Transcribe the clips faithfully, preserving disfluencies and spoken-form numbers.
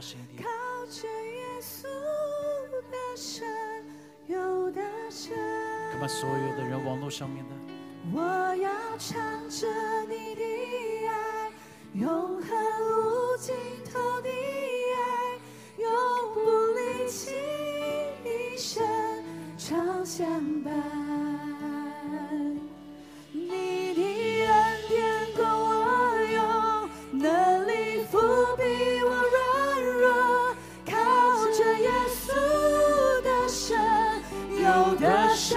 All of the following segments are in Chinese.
靠着耶稣的神，有的神。 看吧，所有的人，网络上面的， 我要唱着你的爱，永恒无尽头的爱，永不离弃，一生常相伴。你的恩典够我用，能力覆庇我软弱，靠着耶稣的神，有的神。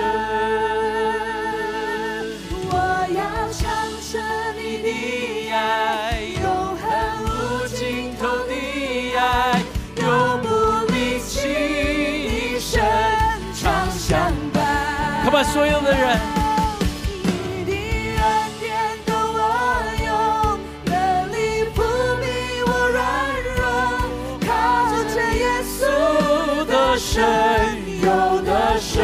我要唱着你的爱，永恒无尽头的爱，永不离弃，一生常相伴。 看吧，所有的人。 神有的神，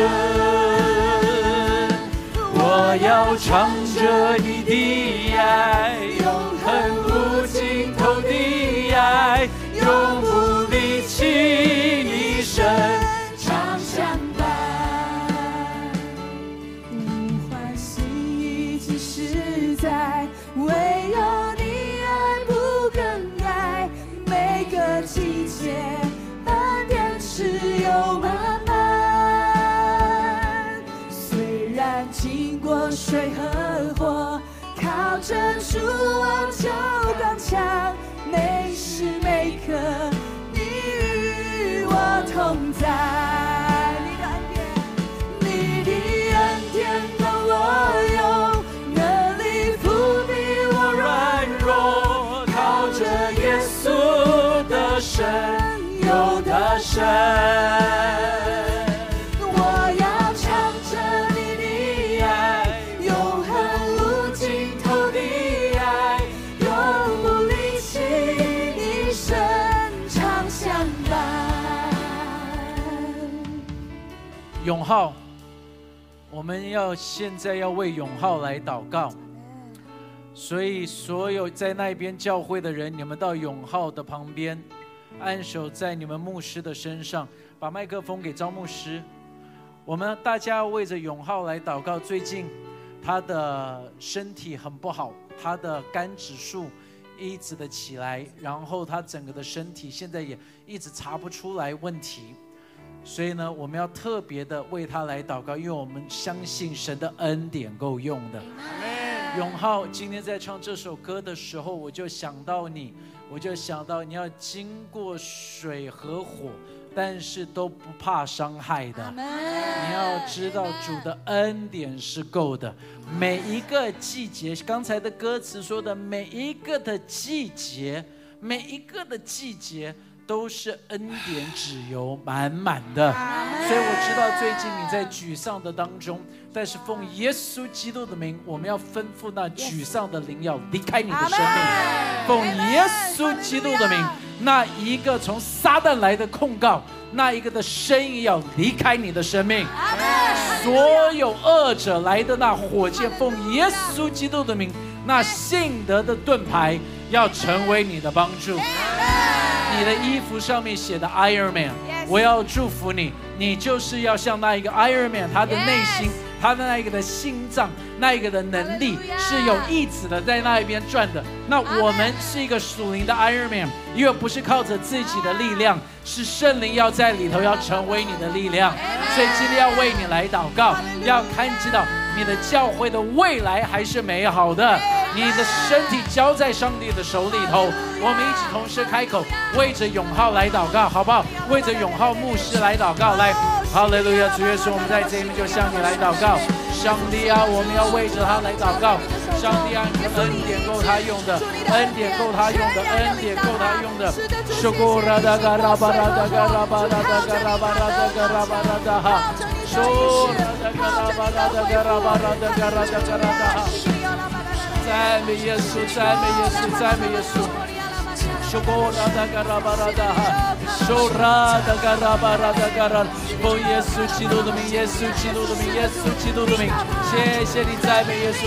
我要唱着你的爱，永恒无尽头的爱，永不离弃，一生常相伴。呼唤心意只实在，唯有你爱不更改，每个季节只有慢慢，虽然经过水和火，靠着主我就刚强，每时每刻你与我同在。你的恩典够我用，能力覆庇我软弱，靠着耶稣的神，有的神，我要唱着你的爱，永恒无尽头的爱，永不离弃，一生常相伴。 永浩，我们要现在要为永浩来祷告，所以所有在那边教会的人，你们到永浩的旁边，按手在你们牧师的身上，把麦克风给招牧师。我们大家为着永浩来祷告。最近他的身体很不好，他的肝指数一直的起来，然后他整个的身体现在也一直查不出来问题，所以呢，我们要特别的为他来祷告，因为我们相信神的恩典够用的。永浩今天在唱这首歌的时候，我就想到你，我就想到你要经过水和火，但是都不怕伤害的。你要知道主的恩典是够的，每一个季节，刚才的歌词说的每一个的季节，每一个的季节都是恩典脂油满满的。所以我知道最近你在沮丧的当中，但是奉耶稣基督的名，我们要吩咐那沮丧的灵要离开你的生命。奉耶稣基督的名，那一个从撒旦来的控告，那一个的声音要离开你的生命。所有恶者来的那火箭，奉耶稣基督的名，那信德的盾牌要成为你的帮助。你的衣服上面写的 Iron Man， 我要祝福你，你就是要像那一个 Iron Man， 他的内心，他的那一个的心脏，那一个的能力是有意志的在那一边转的。那我们是一个属灵的 Iron Man， 因为不是靠着自己的力量，是圣灵要在里头要成为你的力量。所以今天要为你来祷告，要看知道你的教会的未来还是美好的，你的身体交在上帝的手里头。我们一起同时开口，为着永浩来祷告，好不好？为着永浩牧师来祷告。来，哈利路亚！主耶稣，我们在这里面就向你来祷告。上帝啊，我们要为着他来祷告。上帝啊，你的恩典够他用的，恩典够他用的，恩典够他用的。说过拉达嘎拉巴拉达嘎拉巴拉达嘎拉巴拉达嘎拉巴拉达哈，说拉达嘎拉巴拉达嘎拉巴拉达嘎拉达嘎拉达哈。赞美耶稣，赞美耶稣，赞美耶稣。说过拉达嘎拉巴拉达哈，说拉达嘎拉巴拉达嘎拉。 奉耶稣基督的名，耶稣基督的名，耶稣基督的名，谢谢你，赞美耶稣，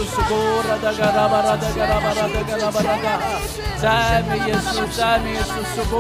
赞美耶稣，赞美耶稣，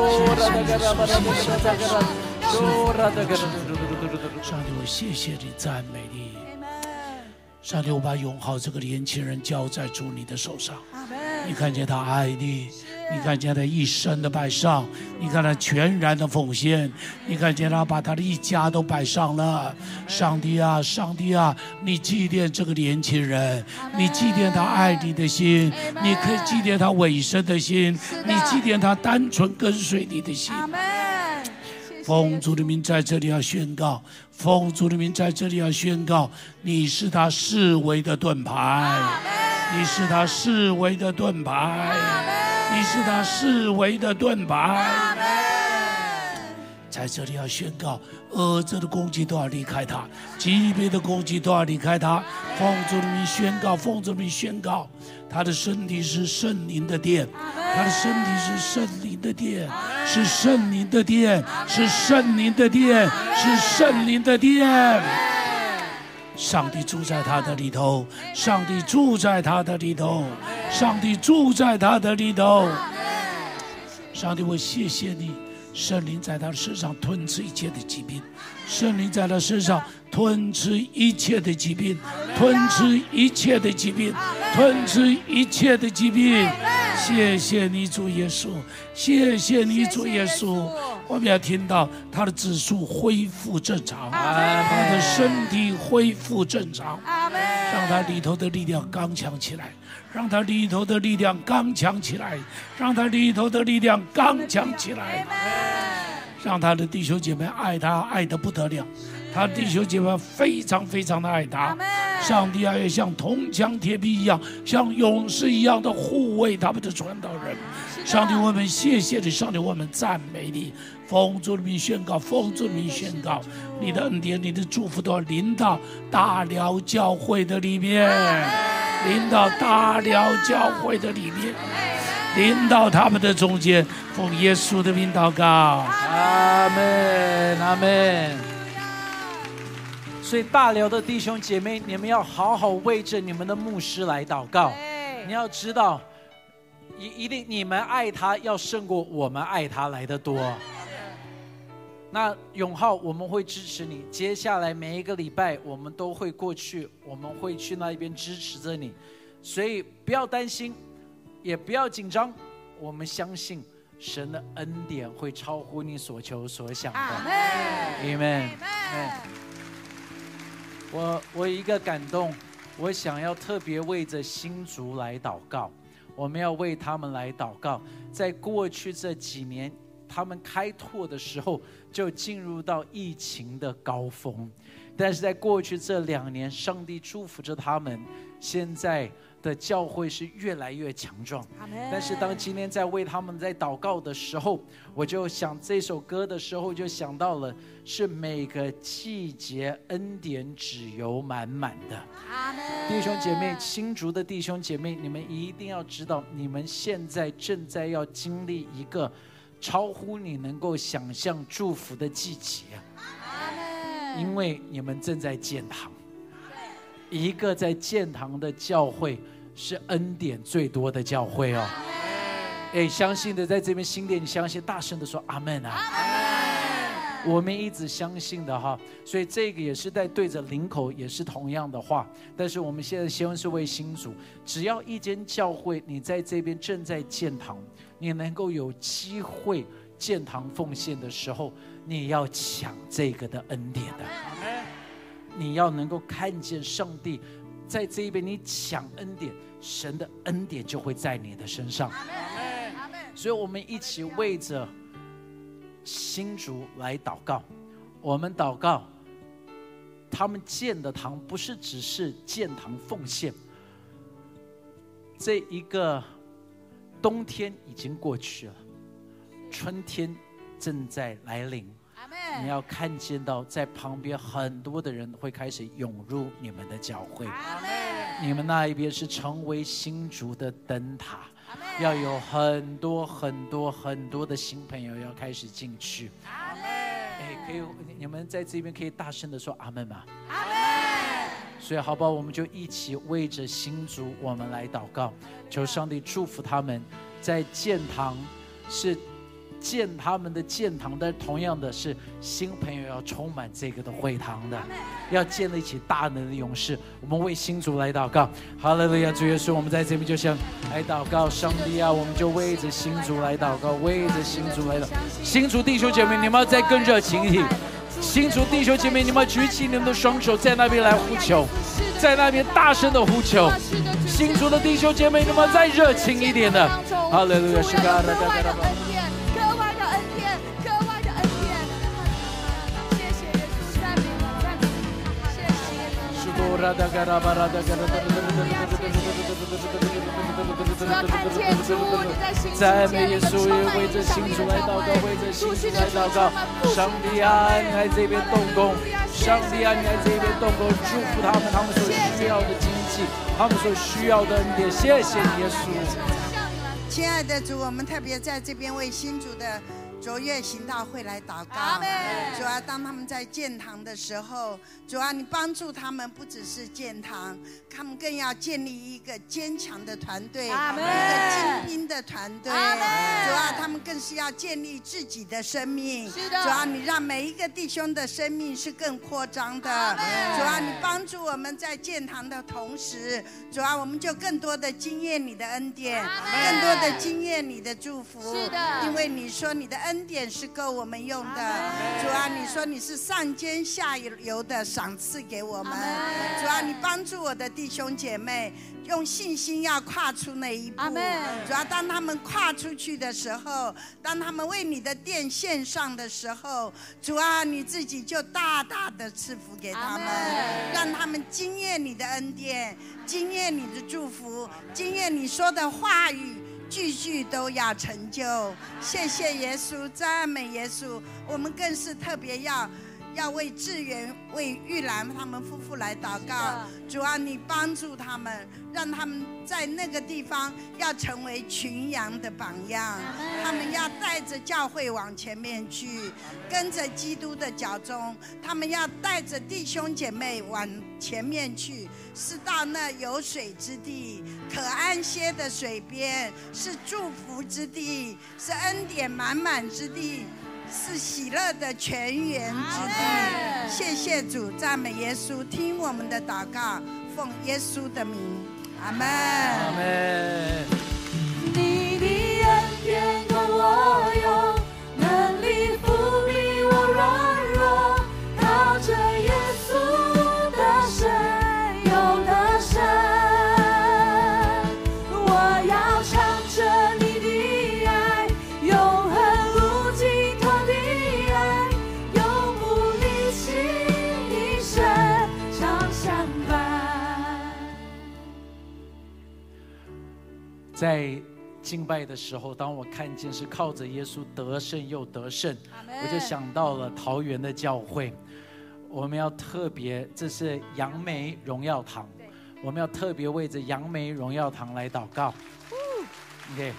上帝，我谢谢你，赞美你。上帝，我把永浩这个年轻人交在主你的手上。你看见他爱你，你看见他一生的摆上，你看他全然的奉献，你看见他把他的一家都摆上了。上帝啊，上帝啊，你祭奠这个年轻人，你祭奠他爱你的心，你可以祭奠他委身的心，你祭奠他单纯跟随你的心。奉主的名在这里要宣告，奉主的名在这里要宣告，你是他四围的盾牌，你是他四围的盾牌，你是他四围的盾牌。在这里要宣告，恶者的攻击都要离开他，疾病的攻击都要离开他。奉主的名宣告，奉主的名宣告，他的身体是圣灵的殿，他的身体是圣灵的殿，是圣灵的殿，是圣灵的殿，是圣灵的殿。上帝住在他的里头，上帝住在他的里头，上帝住在他的里头。上帝，我谢谢你，圣灵在他身上吞吃一切的疾病，圣灵在他身上吞吃一切的疾病，吞吃一切的疾病，吞吃一切的疾病。谢谢你主耶稣，谢谢你主耶稣。我们要听到他的指数恢复正常，他的身体恢复正常，让他里头的力量刚强起来，让他里头的力量刚强起来，让他里头的力量刚强起来，让他的弟兄姐妹爱他爱得不得了，他的弟兄姐妹非常非常的爱他。上帝啊，也像铜墙铁壁一样，像勇士一样的护卫他们的传道人。上帝，我们谢谢你，上帝，我们赞美你。奉主的名宣告，奉主的名宣告，你的恩典，你的祝福都要临到大寮教会的里面，临到大寮教会的里面，临到他们的中间。奉耶稣的名祷告， 阿们，阿们。所以大寮的弟兄姐妹，你们要好好为着你们的牧师来祷告。你要知道，一一定你们爱他要胜过我们爱他来得多。那永浩，我们会支持你。接下来每一个礼拜，我们都会过去，我们会去那边支持着你。所以不要担心，也不要紧张。我们相信神的恩典会超乎你所求所想的。Amen。我我一个感动，我想要特别为着新竹来祷告，我们要为他们来祷告。在过去这几年，他们开拓的时候就进入到疫情的高峰，但是在过去这两年，上帝祝福着他们，现在的教会是越来越强壮。但是当今天在为他们在祷告的时候，我就想这首歌的时候就想到了，是每个季节恩典只有满满的。弟兄姐妹，新竹的弟兄姐妹，你们一定要知道，你们现在正在要经历一个超乎你能够想象祝福的季节，因为你们正在建堂。一个在建堂的教会是恩典最多的教会哦。哎，相信的在这边新店，你相信，大声的说阿们啊！我们一直相信的哈，所以这个也是在对着林口也是同样的话。但是我们现在希望是为新竹，只要一间教会你在这边正在建堂，你能够有机会建堂奉献的时候，你要抢这个的恩典的。你要能够看见上帝在这一边，你抢恩典，神的恩典就会在你的身上。所以我们一起为着新竹来祷告。我们祷告他们建的堂不是只是建堂奉献，这一个冬天已经过去了，春天正在来临。你要看见到在旁边很多的人会开始涌入你们的教会，你们那一边是成为新竹的灯塔，要有很多很多很多的新朋友要开始进去。哎， 可以，你们在这边可以大声的说阿们吗？ 阿们。 所以好不好？我们就一起为着新族我们来祷告，求上帝祝福他们，在建堂是建他们的建堂，但同样的是新朋友要充满这个的会堂的，要建立起大能的勇士。我们为新族来祷告，哈利路亚！主耶稣，我们在这边就像来祷告，上帝啊，我们就为着新族来祷告，为着新族来祷告。新族弟兄姐妹，你们要再更热情一点。新族弟兄姐妹，你们举起你们的双手，在那边来呼求，在那边大声的呼求。新族的弟兄姐妹，你们再热情一点的，哈利路亚！是的， 格外的恩典，格外的恩典，格外的恩典。谢谢耶稣，赞美你，赞美你，谢谢耶稣。主要看见主你在新赞美耶稣，为着新主来祷告，为着新主来祷告。上帝啊，你来这边动工，上帝啊，你来这边动工，祝福他们，他们所需要的经济，他们所需要的恩典。谢谢耶稣。 亲爱的主，我们特别在这边为新主的卓越行道会来祷告。主啊，当他们在建堂的时候，主啊，你帮助他们不只是建堂，他们更要建立一个坚强的团队，一个精兵的团队。主啊，他们更是要建立自己的生命。主啊，你让每一个弟兄的生命是更扩张的。主啊，你帮助我们在建堂的同时，主啊，我们就更多的经验你的恩典，更多的经验你的祝福。是的，因为你说你的恩典是够我们用的。主啊，你说你是上尖下游的赏赐给我们。主啊，你帮助我的弟兄姐妹用信心要跨出那一步。主啊，当他们跨出去的时候，当他们为你的殿献上的时候，主啊，你自己就大大的赐福给他们，让他们经验你的恩典，经验你的祝福，经验你说的话语，句句都要成就。谢谢耶稣，赞美耶稣。我们更是特别要要为志源、为玉兰他们夫妇来祷告。主啊，你帮助他们，让他们在那个地方要成为群羊的榜样。他们要带着教会往前面去，跟着基督的脚踪。他们要带着弟兄姐妹往前面去，是到那有水之地，可安歇的水边，是祝福之地，是恩典满满之地，是喜乐的泉源之地。谢谢主，赞美耶稣，听我们的祷告，奉耶稣的名，阿们。 阿们。 你的恩典够我用，能力抚庇我软弱，靠着耶稣的神有得胜。我要唱着你的爱，永恒无尽头的爱，永不离弃，一生常相伴。 在敬拜的时候，当我看见是靠着耶稣得胜又得胜，我就想到了桃园的教会。我们要特别，这是杨梅荣耀堂，我们要特别为着杨梅荣耀堂来祷告。OK，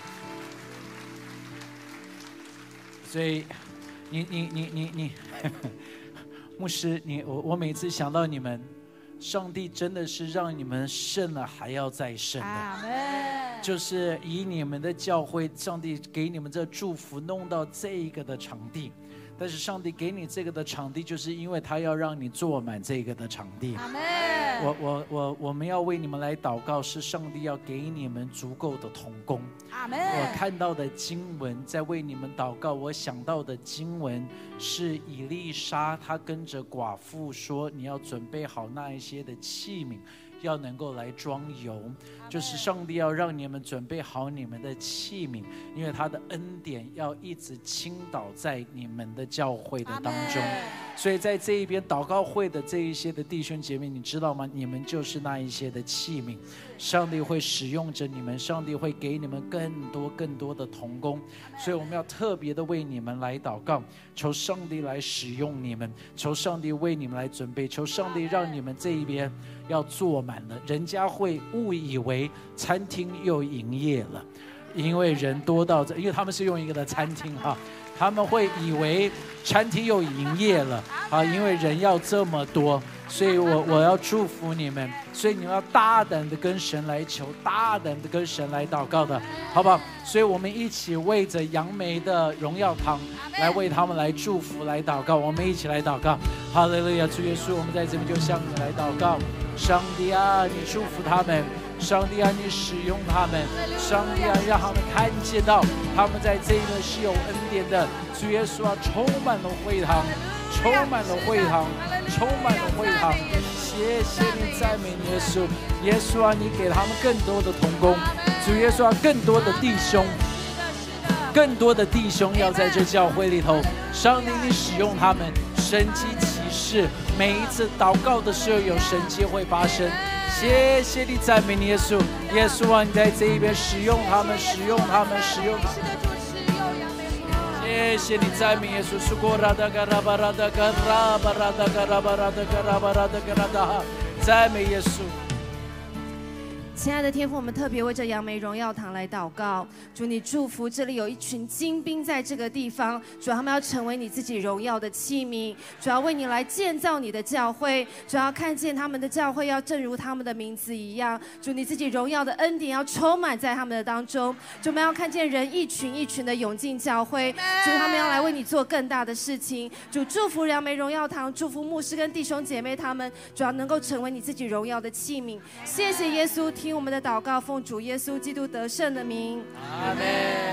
所以你你你你你，牧师，你我我每次想到你们，上帝真的是让你们胜了还要再胜的。就是以你们的教会，上帝给你们这祝福弄到这一个的场地，但是上帝给你这个的场地，就是因为他要让你坐满这个的场地。 阿们。 我我我我们要为你们来祷告，是上帝要给你们足够的同工。 阿们。 我看到的经文在为你们祷告，我想到的经文是以利沙，他跟着寡妇说，你要准备好那一些的器皿，要能够来装油，就是上帝要让你们准备好你们的器皿，因为他的恩典要一直倾倒在你们的教会的当中。所以在这一边祷告会的这一些的弟兄姐妹，你知道吗？你们就是那一些的器皿，上帝会使用着你们，上帝会给你们更多更多的同工。所以我们要特别的为你们来祷告，求上帝来使用你们，求上帝为你们来准备，求上帝让你们这一边要坐满了，人家会误以为餐厅又营业了，因为人多到这，因为他们是用一个的餐厅哈， 他们会以为餐厅又营业了啊，因为人要这么多，所以我我要祝福你们，所以你们要大胆的跟神来求，大胆的跟神来祷告的，好不好？所以我们一起为着杨梅的荣耀堂来为他们来祝福来祷告，我们一起来祷告。哈利路亚，主耶稣，我们在这边就向你来祷告，上帝啊，你祝福他们。上帝啊，你使用他们，上帝啊，让他们看见到他们在这一个是有恩典的。主耶稣啊，充满了会堂，充满了会堂，充满了会堂。谢谢你，赞美你耶稣，耶稣啊，你给他们更多的同工，主耶稣啊，更多的弟兄，更多的弟兄要在这教会里头。上帝，你使用他们，神迹奇事，每一次祷告的时候有神迹会发生。谢谢你，赞美你耶稣，耶稣啊，你在这一边使用他们，使用他们，使用他们。谢谢你，赞美耶稣，苏古拉达嘎拉巴拉达嘎拉巴拉达嘎拉巴拉达嘎拉巴拉达嘎拉达，赞美耶稣。 亲爱的天父，我们特别为这杨梅荣耀堂来祷告，主你祝福这里有一群精兵在这个地方，主他们要成为你自己荣耀的器皿，主要为你来建造你的教会，主要看见他们的教会要正如他们的名字一样，主你自己荣耀的恩典要充满在他们的当中，主我们要看见人一群一群的涌进教会，主他们要来为你做更大的事情，主祝福杨梅荣耀堂，祝福牧师跟弟兄姐妹他们，主要能够成为你自己荣耀的器皿。谢谢耶稣，听我们的祷告，奉主耶稣基督得胜的名， 阿门。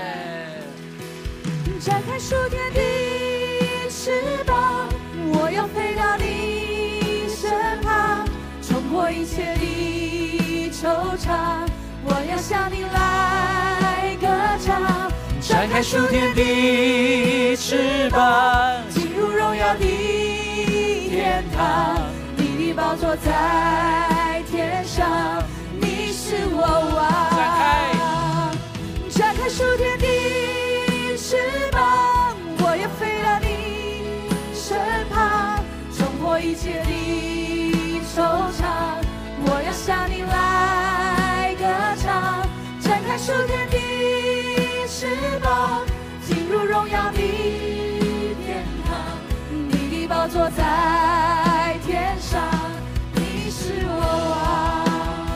展开属天的翅膀，我要飞到你身旁，冲破一切的惆怅，我要向你来歌唱。 展开属天的翅膀， 进入荣耀的天堂，你的宝座在天上，你是我王。 展开， 展开属天的翅膀，我要飞到你身旁，冲破一切的惆怅，我要向你来歌唱。展开属天的翅膀，进入荣耀的天堂，你的宝座在天上，你是我王。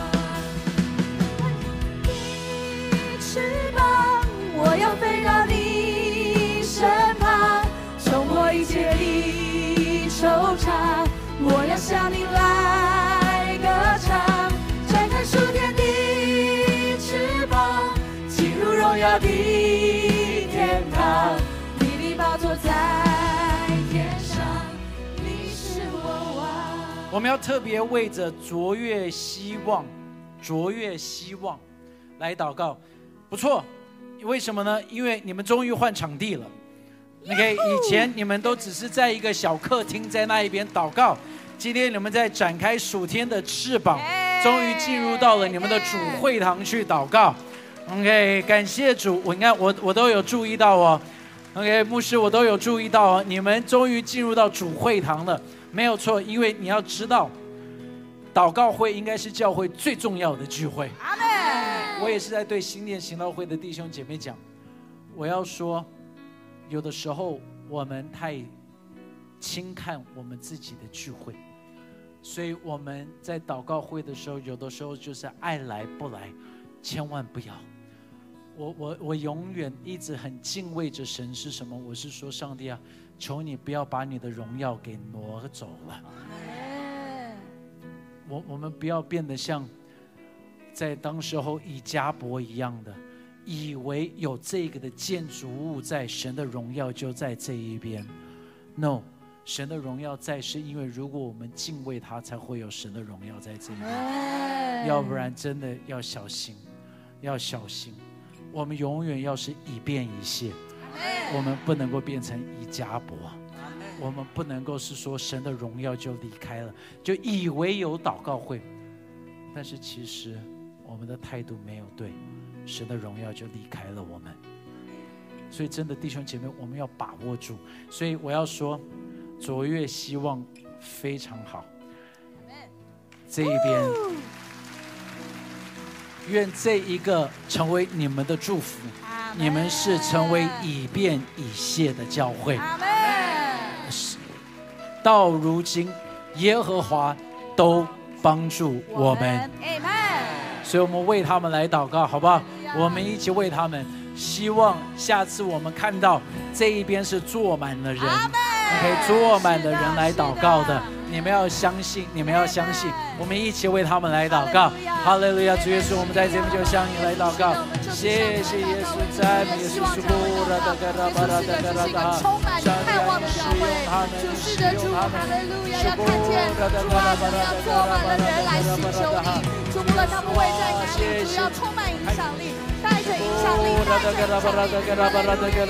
我要飞到你身旁，冲破一切的惆怅，我要向你来歌唱。展开属天的翅膀，进入荣耀的天堂，你的宝座在天上，你是我王。 我们要特别为着卓越希望，卓越希望来祷告。不错，为什么呢？因为你们终于换场地了。OK， 以前你们都只是在一个小客厅，在那一边祷告，今天你们在展开属天的翅膀，终于进入到了你们的主会堂去祷告。OK， 感谢主，我你看我我都有注意到哦。OK， 牧师我都有注意到哦，你们终于进入到主会堂了，没有错，因为你要知道，祷告会应该是教会最重要的聚会。 阿们。 我也是在对新店行道会的弟兄姐妹讲，我要说，有的时候我们太轻看我们自己的聚会，所以我们在祷告会的时候，有的时候就是爱来不来，千万不要。我我我永远一直很敬畏着神是什么？我是说，上帝啊，求你不要把你的荣耀给挪走了。我我们不要变得像在当时候以迦伯一样的，以为有这个的建筑物在，神的荣耀就在这一边。No， 神的荣耀在，是因为如果我们敬畏他，才会有神的荣耀在这一边。要不然真的要小心，要小心。我们永远要是以变以谢，我们不能够变成以迦伯。我们不能够是说神的荣耀就离开了，就以为有祷告会，但是其实我们的态度没有对，神的荣耀就离开了我们。所以真的弟兄姐妹，我们要把握住。所以我要说，卓越希望非常好，这一边愿这一个成为你们的祝福。 你们是成为以便以谢的教会。到如今，耶和华都帮助我们，所以我们为他们来祷告，好不好？我们一起为他们，希望下次我们看到这一边是坐满了人，可以坐满了人来祷告的。你们要相信，你们要相信，我们一起为他们来祷告。哈利路亚，主耶稣，我们在这边就向你来祷告。谢谢耶稣，赞美耶稣，主拉达嘎拉巴拉达嘎拉达，上帝啊，你使用他们，你使用他们，主拉达嘎拉巴拉达嘎拉巴拉达嘎拉巴拉达哈， 主不论他们位在哪里，主要充满影响力，带着影响力，带着影响力，是的，主带领，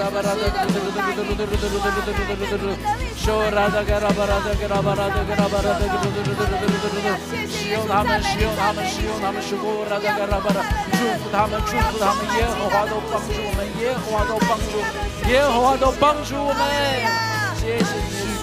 说拉达嘎拉巴拉达嘎拉巴拉达。使用他们，使用他们，使用他们，祝福他们，祝福他们，耶和华都帮助我们，耶和华都帮助，耶和华都帮助我们。谢谢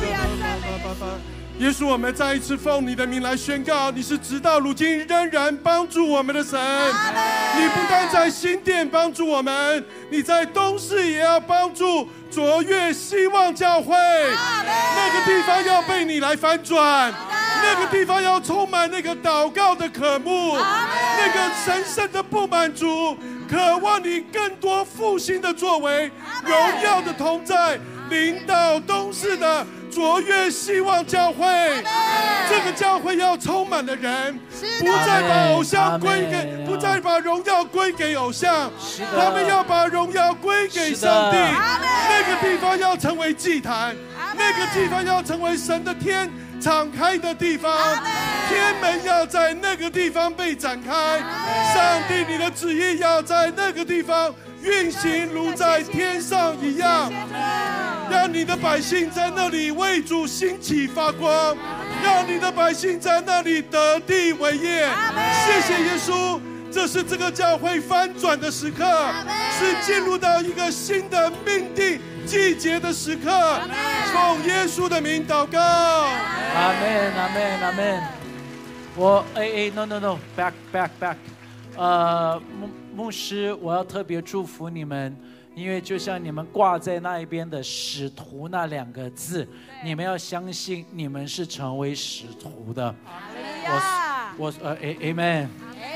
耶稣，我们再一次奉你的名来宣告，你是直到如今仍然帮助我们的神。你不但在新店帮助我们，你在东市也要帮助卓越希望教会。那个地方要被你来翻转，那个地方要充满那个祷告的渴慕，那个神圣的不满足，渴望你更多复兴的作为，荣耀的同在临到东市的卓越希望教会。这个教会要充满了人，不再把偶像归给，不再把荣耀归给偶像，他们要把荣耀归给上帝。那个地方要成为祭坛，那个地方要成为神的天敞开的地方，天门要在那个地方被展开。上帝，你的旨意要在那个地方运行，如在天上一样。让你的百姓在那里为主兴起发光，让你的百姓在那里得地为业。谢谢耶稣，这是这个教会翻转的时刻，是进入到一个新的命定季节的时刻。奉耶稣的名祷告。 阿门，阿门，阿门。我哎哎 ，no no no，back back back。呃，牧牧师，我要特别祝福你们。因为就像你们挂在那一边的使徒那两个字，你们要相信你们是成为使徒的。我我呃 ，Amen。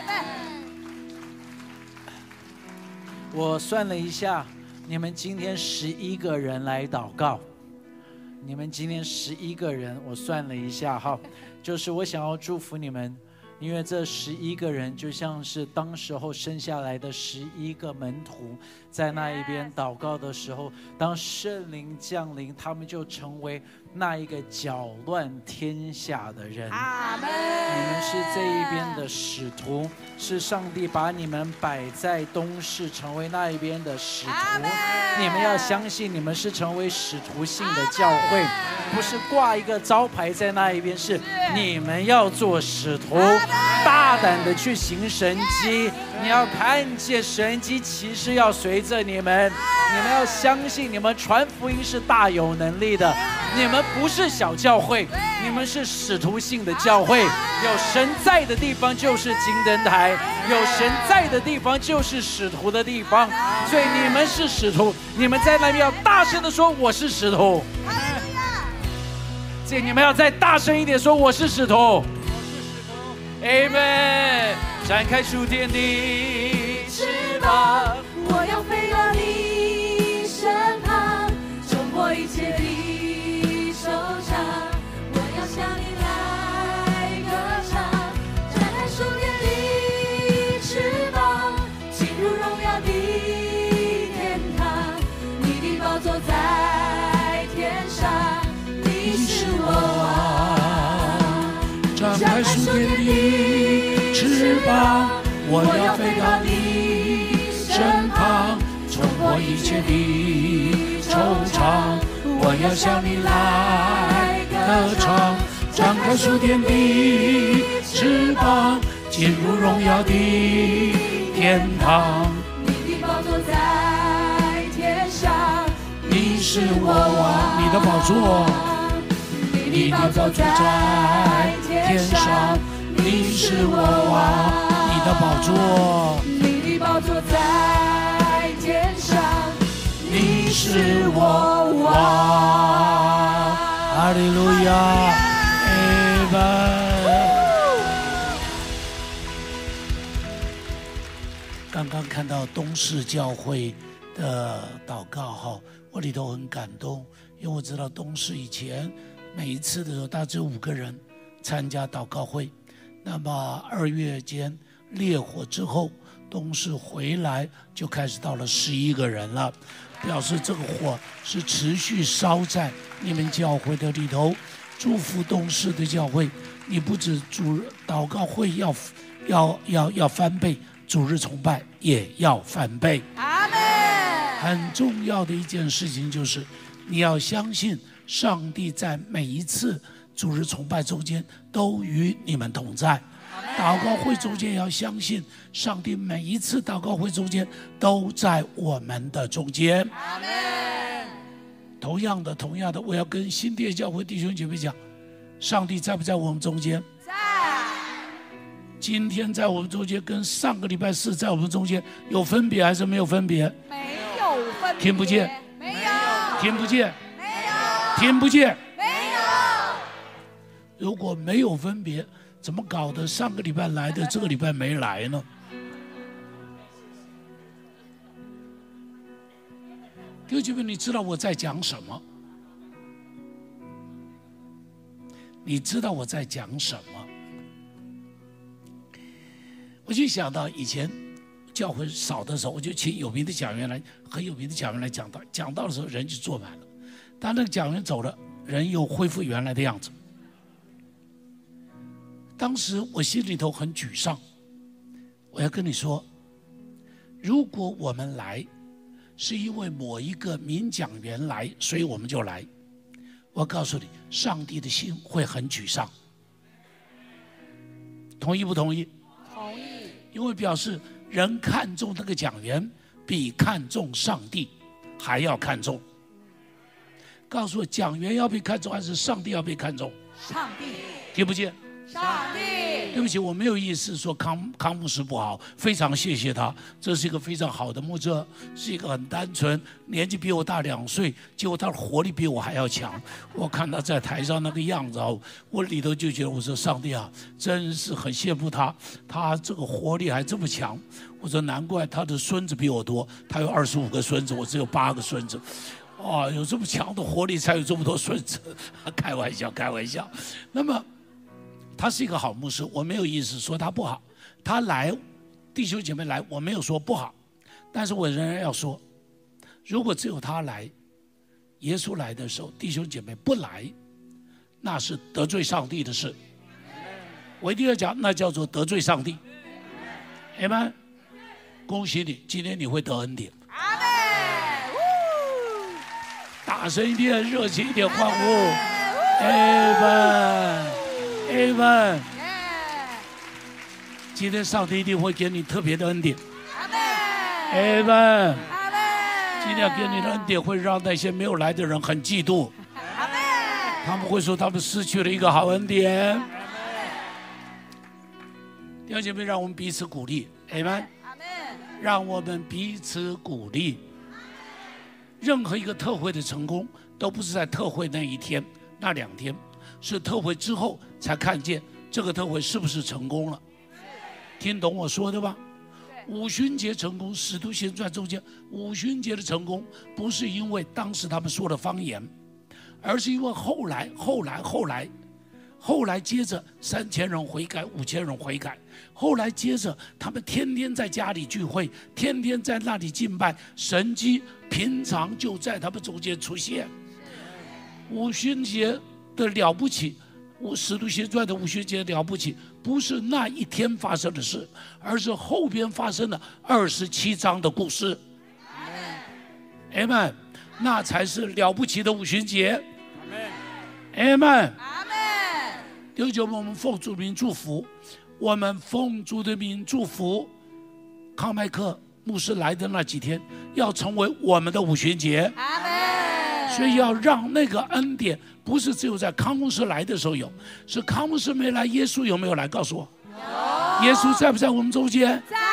我算了一下，你们今天十一个人来祷告，你们今天十一个人，我算了一下哈，就是我想要祝福你们。因为这十一个人就像是当时候生下来的十一个门徒，在那一边祷告的时候，当圣灵降临，他们就成为那一个搅乱天下的人。阿们！你们是这一边的使徒，是上帝把你们摆在东市，成为那一边的使徒。你们要相信，你们是成为使徒性的教会，不是挂一个招牌在那一边，是你们要做使徒。大胆的去行神迹，你要看见神迹奇事要随着你们，你们要相信你们传福音是大有能力的，你们不是小教会，你们是使徒性的教会，有神在的地方就是金灯台，有神在的地方就是使徒的地方，所以你们是使徒，你们在那边要大声的说我是使徒，所以你们要再大声一点说我是使徒。Amen， 展开属天的翅膀， 我要飞到你身旁，冲破一切的受伤，我要向你来歌唱，展开属天的翅膀，进入荣耀的天堂，你的宝座在天上，你是我王， 展开属天的翅膀，我要飞到你身旁，冲破一切的惆怅，我要向你来歌唱，展开属天的翅膀，进入荣耀的天堂， 你的宝座在天上， 你是我王，你的宝座，你的宝座在天上，你是我王，你的宝座， 你的宝座在天上， 是我王。哈利路亚，阿门。刚刚看到东市教会的祷告哈，我里头很感动，因为我知道东市以前每一次的时候，大概只有五个人参加祷告会。那么二月间烈火之后，东市回来就开始到了十一个人了，表示这个火是持续烧在你们教会的里头。祝福东市的教会，你不止主祷告会要要要要翻倍，主日崇拜也要翻倍。 阿门。 很重要的一件事情就是，你要相信上帝在每一次主日崇拜中间都与你们同在。祷告会中间要相信上帝每一次祷告会中间都在我们的中间。 阿门。 同样的，同样的，我要跟新店教会弟兄姐妹讲，上帝在不在我们中间？ 在。 今天在我们中间，跟上个礼拜四在我们中间有分别还是没有分别？ 没有分别。 听不见？ 没有。 听不见？ 没有。 听不见？ 没有。 如果没有分别，怎么搞的？上个礼拜来的，这个礼拜没来呢？弟兄姐妹，你知道我在讲什么？你知道我在讲什么？我就想到以前教会少的时候，我就请有名的讲员来，很有名的讲员来讲道。讲道的时候人就坐满了，当那个讲员走了，人又恢复原来的样子。当时我心里头很沮丧，我要跟你说，如果我们来是因为某一个名讲员来，所以我们就来，我告诉你，上帝的心会很沮丧。同意不同意？ 同意。 因为表示人看重那个讲员，比看重上帝还要看重。告诉我，讲员要被看重还是上帝要被看重？ 上帝。 听不见？ 上帝。 对不起，我没有意思说康康牧师不好，非常谢谢他，这是一个非常好的牧者，是一个很单纯，年纪比我大两岁，结果他的活力比我还要强。我看他在台上那个样子，我里头就觉得，我说上帝啊，真是很羡慕他，他这个活力还这么强。我说难怪他的孙子比我多，他有二十五个孙子，我只有八个孙子。哦，有这么强的活力，才有这么多孙子。开玩笑，开玩笑。那么。他是一个好牧师，我没有意思说他不好。他来，弟兄姐妹来，我没有说不好，但是我仍然要说，如果只有他来，耶稣来的时候，弟兄姐妹不来，那是得罪上帝的事。我一定要讲，那叫做得罪上帝。阿们，恭喜你，今天你会得恩典。 阿们， 大声一点，热情一点，欢呼。阿们。Amen， 今天上帝一定会给你特别的恩典。Amen， 今天给你的恩典会让那些没有来的人很嫉妒。他们会说他们失去了一个好恩典。弟兄姐妹，让我们彼此鼓励。Amen， 让我们彼此鼓励。任何一个特会的成功，都不是在特会那一天、那两天。是特会之后才看见这个特会是不是成功了，听懂我说的吧？五旬节成功，使徒行传中间五旬节的成功，不是因为当时他们说的方言，而是因为后来后来后来后来接着三千人悔改，五千人悔改，后来接着他们天天在家里聚会，天天在那里敬拜，神迹平常就在他们中间出现。五旬节的了不起，我使徒行传的五旬节了不起，不是那一天发生的事，而是后边发生的二十七章的故事。阿们，那才是了不起的五旬节。阿们， 阿们。 弟兄姐妹，我们奉主名祝福，我们奉主的名祝福康麦克牧师来的那几天，要成为我们的五旬节。 阿们。 所以要让那个恩典。不是只有在康牧师来的时候有，是康牧师没来，耶稣有没有来？告诉我， 有。 耶稣在不在我们中间？ 在。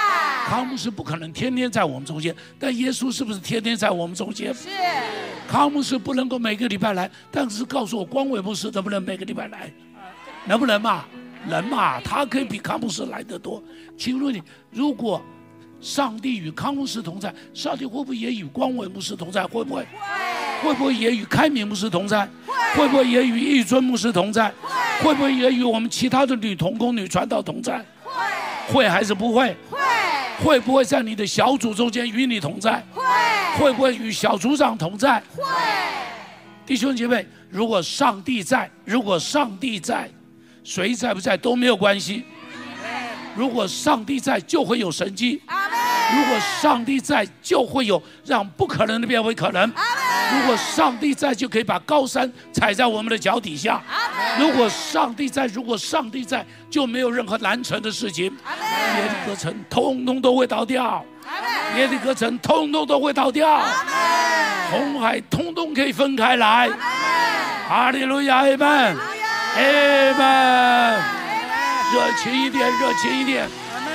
康牧师不可能天天在我们中间，但耶稣是不是天天在我们中间？ 是。 康牧师不能够每个礼拜来，但是告诉我光伟牧师能不能每个礼拜来？能不能嘛？能嘛？他可以比康牧师来得多。请问你，如果上帝与康牧师同在，上帝会不会也与光伟牧师同在？会不会？会。会不会也与开明牧师同在？会。会不会也与义尊牧师同在？会。会不会也与我们其他的女同工、女传道同在？会。会还是不会？会。会不会在你的小组中间与你同在？会。会不会与小组长同在？会。弟兄姐妹，如果上帝在，如果上帝在，谁在不在都没有关系。如果上帝在，就会有神迹；如果上帝在，就会有让不可能的变为可能；如果上帝在，就可以把高山踩在我们的脚底下；如果上帝在，如果上帝在，就没有任何难成的事情。耶利哥城通通都会倒掉，耶利哥城通通都会倒掉，红海通通可以分开来。哈利路亚，阿们，阿们。热情一点，热情一点。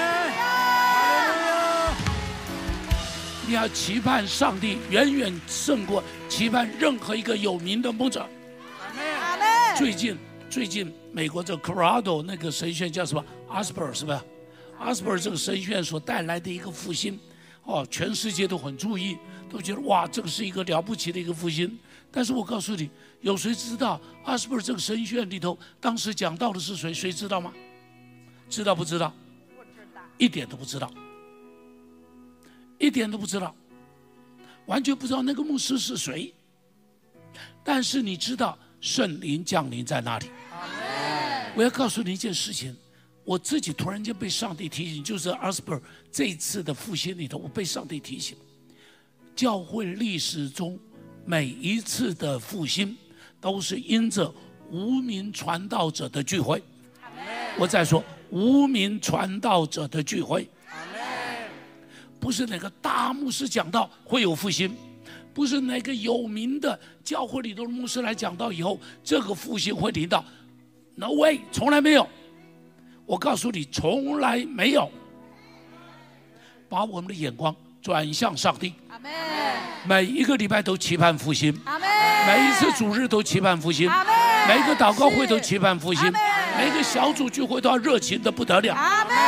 你要期盼上帝远远胜过期盼任何一个有名的牧者。最近，最近美国这 Colorado 那个神学院叫什么 Asper 是吧 ？Asper 这个神学院所带来的一个复兴，哦，全世界都很注意，都觉得哇，这个是一个了不起的一个复兴。但是我告诉你，有谁知道 Asper 这个神学院里头当时讲到的是谁？谁知道吗？知道不知道？不知道，一点都不知道，一点都不知道，完全不知道那个牧师是谁。但是你知道圣灵降临在哪里？我要告诉你一件事情，我自己突然间被上帝提醒，就是阿斯伯这一次的复兴里头，我被上帝提醒，教会历史中每一次的复兴都是因着无名传道者的聚会。我再说，无名传道者的聚会，不是哪个大牧师讲道会有复兴，不是哪个有名的教会里头的牧师来讲道以后，这个复兴会临到。No way， 从来没有。我告诉你，从来没有。把我们的眼光转向上帝。每一个礼拜都期盼复兴，每一次主日都期盼复兴，每一个祷告会都期盼复兴，每一个小组聚会都要热情的不得了。阿门。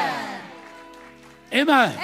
阿门。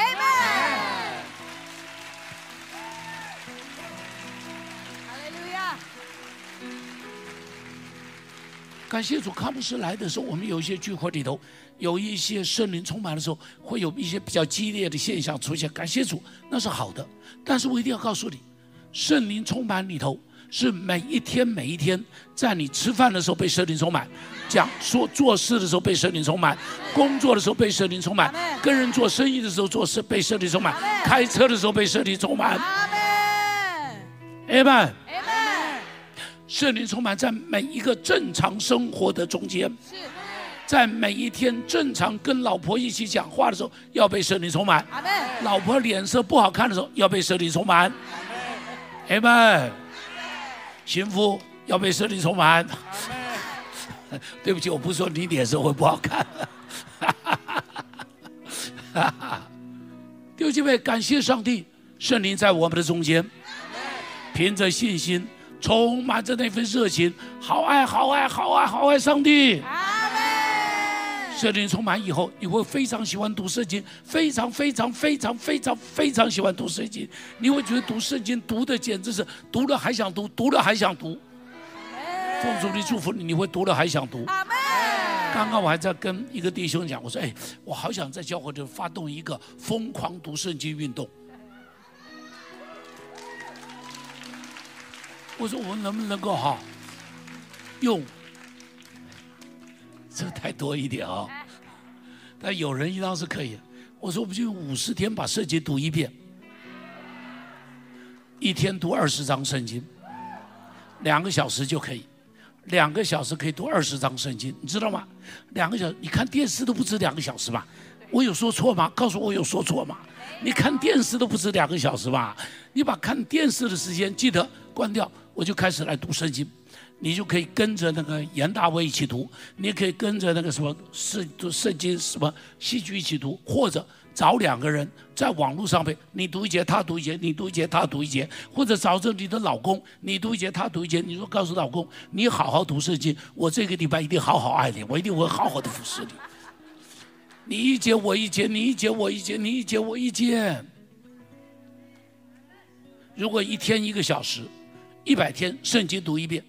感谢主，康牧师来的时候，我们有一些聚会里头，有一些圣灵充满的时候，会有一些比较激烈的现象出现。感谢主，那是好的。但是我一定要告诉你，圣灵充满里头是每一天每一天，在你吃饭的时候被圣灵充满，讲说做事的时候被圣灵充满，工作的时候被圣灵充满，跟人做生意的时候做事被圣灵充满，开车的时候被圣灵充满。阿们。圣灵充满在每一个正常生活的中间，在每一天正常跟老婆一起讲话的时候要被圣灵充满，老婆脸色不好看的时候要被圣灵充满，阿们。媳妇要被圣灵充满。对不起，我不是说你脸色会不好看。弟兄姐妹，感谢上帝，圣灵在我们的中间，凭着信心充满着那份热情，好爱好爱好爱好爱上帝。圣灵充满以后，你会非常喜欢读圣经，非常非常非常非常非常喜欢读圣经。你会觉得读圣经读的简直是读了还想读，读了还想读。奉主的祝福你，你会读了还想读。刚刚我还在跟一个弟兄讲，我说：“哎，我好想在教会里发动一个疯狂读圣经运动。”我说我们能不能够哈用这个太多一点啊、哦？但有人一当是可以。我说我们就用五十天把圣经读一遍，一天读二十章圣经，两个小时就可以，两个小时可以读二十章圣经，你知道吗？两个小时，你看电视都不止两个小时吧？我有说错吗？告诉我有说错吗？你看电视都不止两个小时吧？你把看电视的时间记得关掉，我就开始来读圣经。 你就可以跟着那个严大卫一起读，你也可以跟着那个什么圣圣经什么戏剧一起读，或者找两个人在网络上面，你读一节，他读一节，你读一节，他读一节，或者找着你的老公，你读一节，他读一节，你说告诉老公，你好好读圣经，我这个礼拜一定好好爱你，我一定会好好的服侍你。你一节我一节，你一节我一节，你一节我一节。如果一天一个小时，一百天圣经读一遍。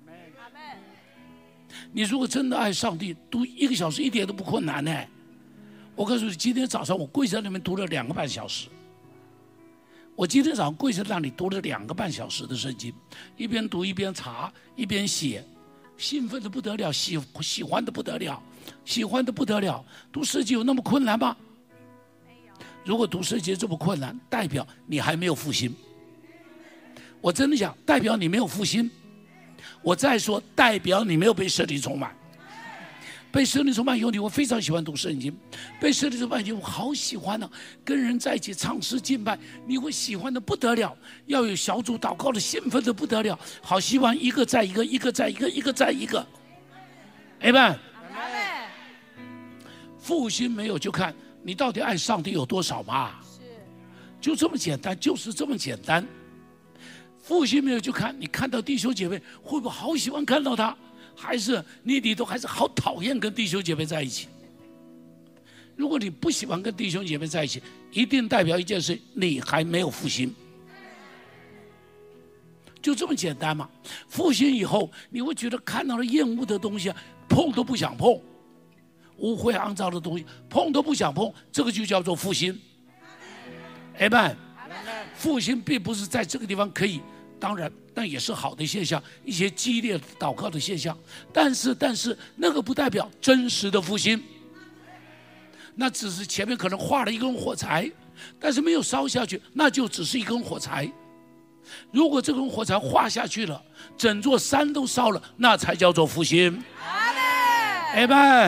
你如果真的爱上帝，读一个小时一点都不困难呢。我告诉你，今天早上我跪在那边读了两个半小时。我今天早上跪在那里读了两个半小时的圣经，一边读一边查一边写，兴奋的不得了，喜喜欢的不得了，喜欢的不得了。读圣经有那么困难吗？如果读圣经这么困难，代表你还没有复兴。我真的讲，代表你没有复兴。我再说，代表你没有被圣灵充满。被圣灵充满以后，你会非常喜欢读圣经。被圣灵充满以后，我好喜欢呢、啊，跟人在一起唱诗敬拜，你会喜欢的不得了。要有小组祷告的兴奋的不得了，好希望一个再一个，一个再一个，一个再一个。Amen。复兴没有就看你到底爱上帝有多少嘛？就这么简单，就是这么简单。复兴没有就看你看到弟兄姐妹会不会好喜欢看到他，还是你里头还是好讨厌跟弟兄姐妹在一起。如果你不喜欢跟弟兄姐妹在一起，一定代表一件事，你还没有复兴。就这么简单嘛。复兴以后，你会觉得看到了厌恶的东西，碰都不想碰，污秽肮脏的东西碰都不想碰，这个就叫做复兴。Amen。复兴并不是在这个地方可以，当然那也是好的现象，一些激烈祷告的现象，但是但是那个不代表真实的复兴，那只是前面可能画了一根火柴，但是没有烧下去，那就只是一根火柴。如果这根火柴画下去了，整座山都烧了，那才叫做复兴。阿们。